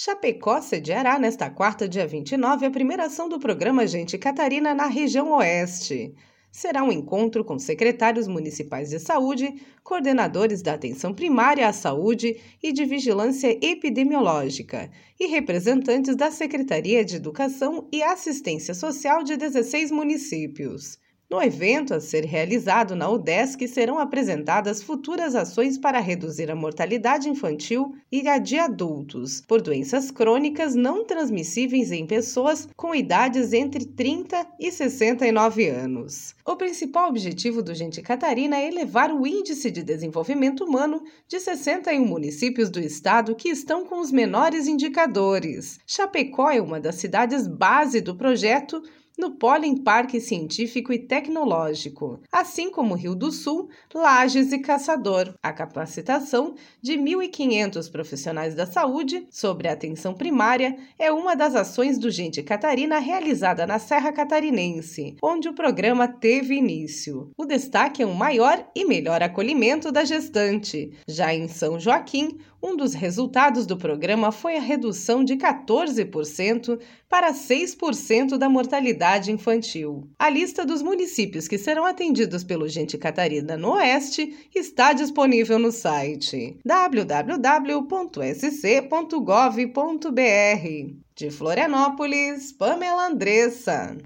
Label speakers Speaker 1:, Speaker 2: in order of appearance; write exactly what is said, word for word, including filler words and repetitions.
Speaker 1: Chapecó sediará nesta quarta, dia vinte e nove, a primeira ação do programa Gente Catarina na região Oeste. Será um encontro com secretários municipais de saúde, coordenadores da atenção primária à saúde e de vigilância epidemiológica e representantes da Secretaria de Educação e Assistência Social de dezesseis municípios. No evento a ser realizado na UDESC serão apresentadas futuras ações para reduzir a mortalidade infantil e a de adultos por doenças crônicas não transmissíveis em pessoas com idades entre trinta e sessenta e nove anos. O principal objetivo do Gente Catarina é elevar o Índice de Desenvolvimento Humano de sessenta e um municípios do estado que estão com os menores indicadores. Chapecó é uma das cidades base do projeto no Pólen Parque Científico e Tecnológico, assim como Rio do Sul, Lages e Caçador. A capacitação de mil e quinhentos profissionais da saúde sobre a atenção primária é uma das ações do Gente Catarina realizada na Serra Catarinense, onde o programa teve início. O destaque é um maior e melhor acolhimento da gestante. Já em São Joaquim, um dos resultados do programa foi a redução de quatorze por cento para seis por cento da mortalidade infantil. A lista dos municípios que serão atendidos pelo Gente Catarina no Oeste está disponível no site w w w ponto s c ponto gov ponto b r. De Florianópolis, Pamela Andressa.